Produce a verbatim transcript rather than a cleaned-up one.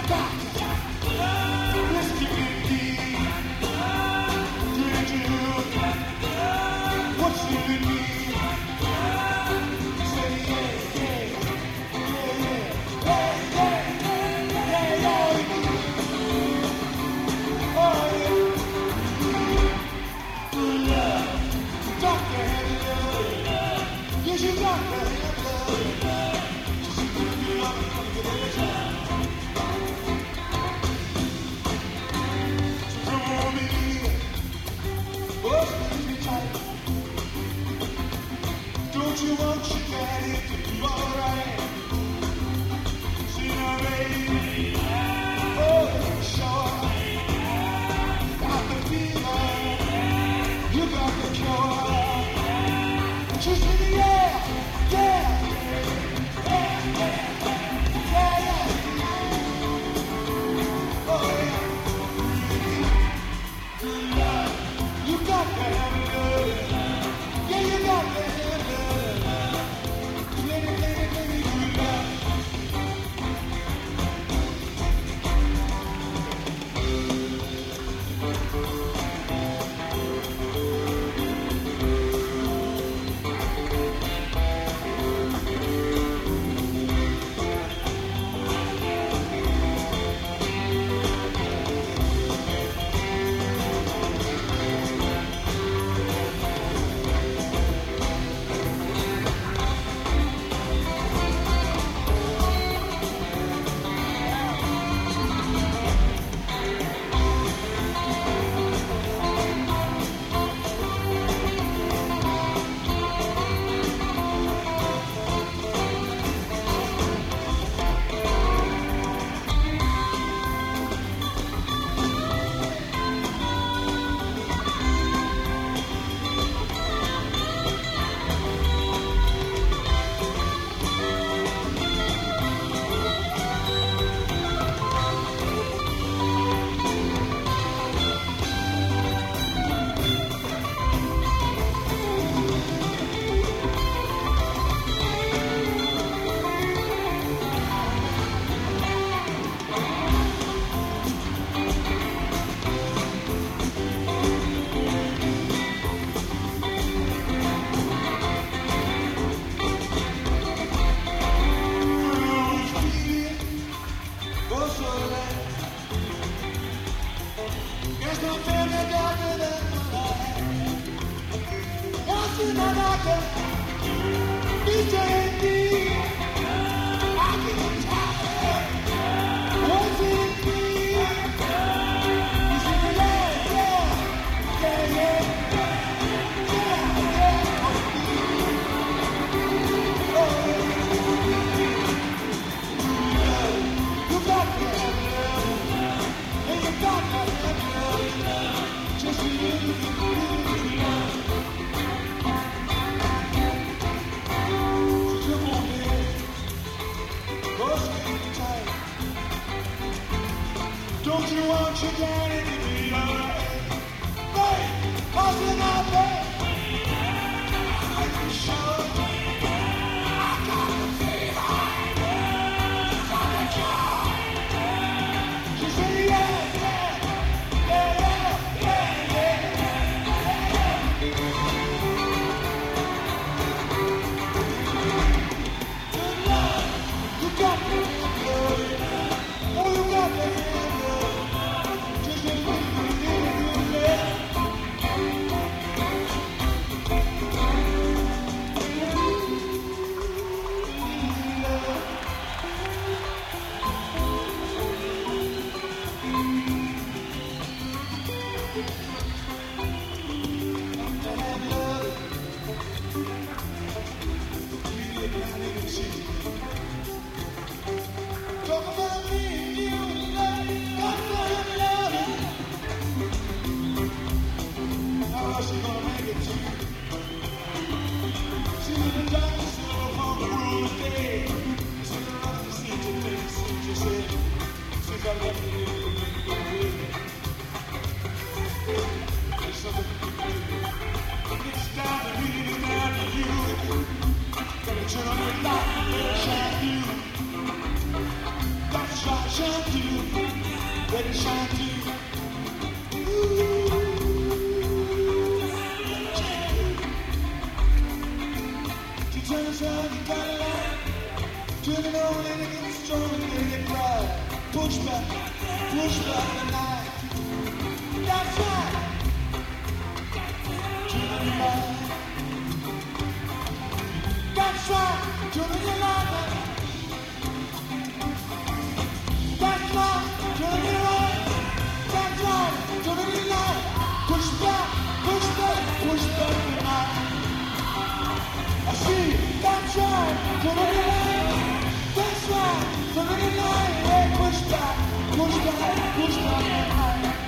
Turn on your light, shine you. let it shine through. She turns around, you got a line. Turn it on and it gets strong and it cries. Push back, push back the night. That's right. Turn it on. That's right. Turn it on. That's right. Turn it on. That's right. Turn it on. Push back, push back, push back the night. I see. That's right. Turn it on. That's right. Turn it on. Hey, push back, push back, push back the night.